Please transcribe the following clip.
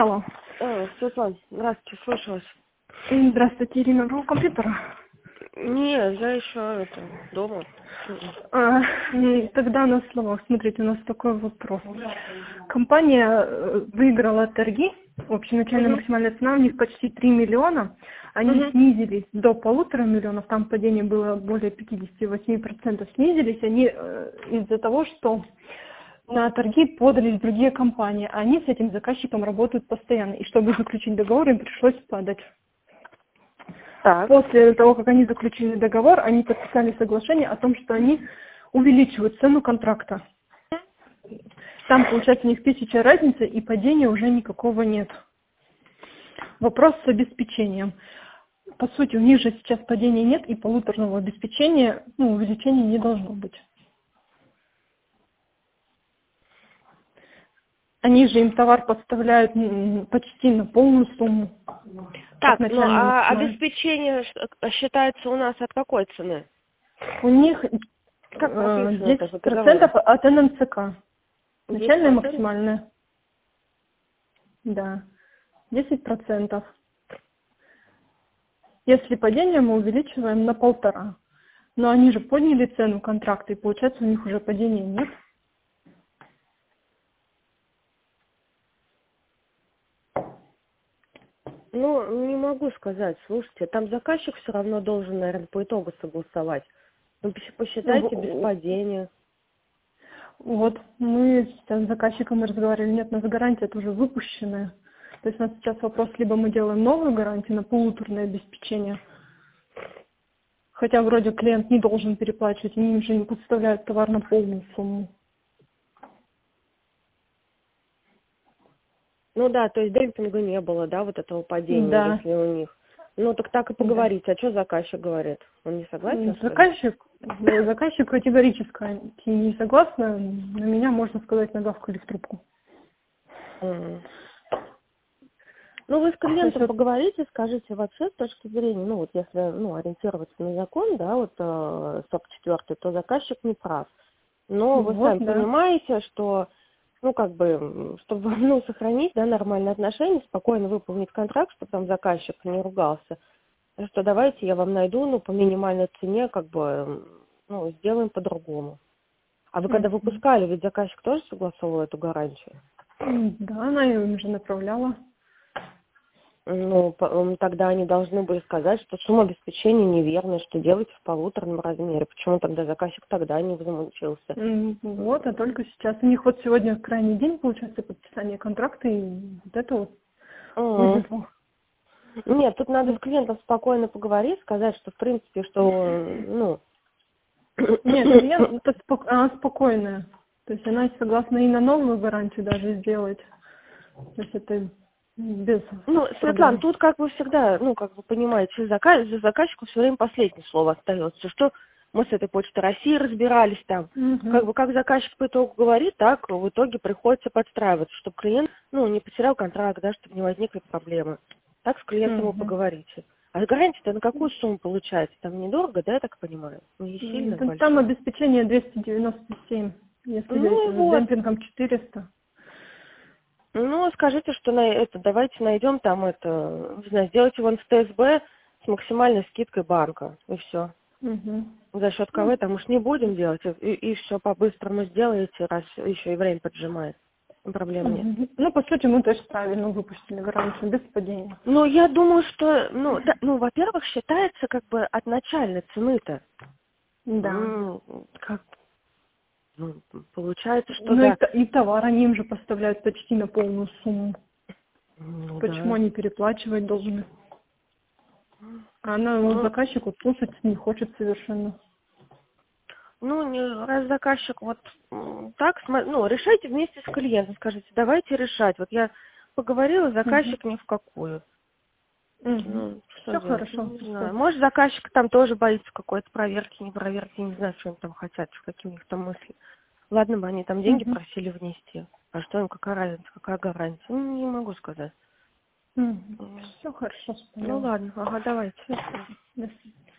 Алло. Светлана, здравствуйте, слышу вас. Здравствуйте, Ирина. Вы у компьютера? Не, я еще дома. Тогда на словах. Смотрите, у нас такой вопрос. Компания выиграла торги. Общая начальная максимальная цена у них почти 3 миллиона. Они снизились до 1,5 миллиона. Там падение было более 58%. Снизились они из-за того, что на торги подались другие компании. Они с этим заказчиком работают постоянно. И чтобы заключить договор, им пришлось падать. Так. После того, как они заключили договор, они подписали соглашение о том, что они увеличивают цену контракта. Там, получается, у них 1000 разница, и падения уже никакого нет. Вопрос с обеспечением. По сути, у них же сейчас падения нет, и полуторного обеспечения, увеличения не должно быть. Они же им товар подставляют почти на полную сумму. Так, ну а обеспечение считается у нас от какой цены? У них Как прописано 10% от НМЦК. Начальная и максимальная. Да. 10%. Если падение, мы увеличиваем на 1,5. Но они же подняли цену контракта, и получается у них уже падения нет. Ну, не могу сказать. Слушайте, там заказчик все равно должен, наверное, по итогу согласовать. Ну, посчитайте без падения. Вот, мы сейчас с заказчиком разговаривали, нет, у нас гарантия тоже выпущенная. То есть у нас сейчас вопрос, либо мы делаем новую гарантию на полуторное обеспечение, хотя вроде клиент не должен переплачивать, они уже не подставляют товар на полную сумму. Ну да, то есть демпинга не было, да, вот этого падения, Да. если у них. Ну, так и поговорить. Да. А что заказчик говорит? Он не согласен? Заказчик категорически не согласна. На меня, можно сказать, нагавкали в трубку. Ну, вы с клиентом поговорите, скажите вообще с точки зрения, ну, вот если, ориентироваться на закон, да, вот СОП 4, то заказчик не прав. Но вы сами понимаете, что, чтобы, сохранить, да, нормальные отношения, спокойно выполнить контракт, чтобы там заказчик не ругался, что давайте я вам найду, по минимальной цене, сделаем по-другому. А вы когда выпускали, ведь заказчик тоже согласовывал эту гарантию? Да, она им же направляла. Ну, тогда они должны были сказать, что сумма обеспечения неверная, что делаете в полуторном размере. Почему тогда заказчик тогда не возмутился? Вот, а только сейчас. У них вот сегодня крайний день, получается, подписание контракта, и вот это вот вызово. Нет, тут надо с клиентом спокойно поговорить, сказать, что в принципе, что, Нет, клиент, она спокойная. То есть она согласна и на новую гарантию даже сделать. То есть это без Светлана, тут как вы всегда, понимаете, за заказчиком все время последнее слово остается. Что мы с этой Почтой России разбирались там. Как заказчик по итогу говорит, так в итоге приходится подстраиваться, чтобы клиент, не потерял контракт, да, чтобы не возникли проблемы. Так с клиентом вы поговорите. А гарантия-то на какую сумму получается? Там недорого, да, я так понимаю? Не сильно большая. Там обеспечение 297, если с демпингом 400. Скажите, что давайте найдем там не знаю, сделайте вон в ТСБ с максимальной скидкой банка, и все. За счет КВ там уж не будем делать, и все по-быстрому сделаете, раз еще и время поджимает. Проблем нет. По сути, мы тоже правильно выпустили гарантию, без падения. Я думаю, что, во-первых, считается от начальной цены-то. Да. Получается, что и товар они им же поставляют почти на полную сумму. Почему они переплачивать должны? Она заказчику слушать не хочет совершенно. Раз заказчик решайте вместе с клиентом, скажите, давайте решать. Вот я поговорила, заказчик ни в какую. Все хорошо. Не знаю. Может, заказчик там тоже боится какой-то проверки, не проверки, не знаю, что они там хотят, какие у них там мысли. Ладно бы они там деньги просили внести. А что им, какая разница, какая гарантия? Не могу сказать. Все хорошо. Ладно, давайте. До свидания.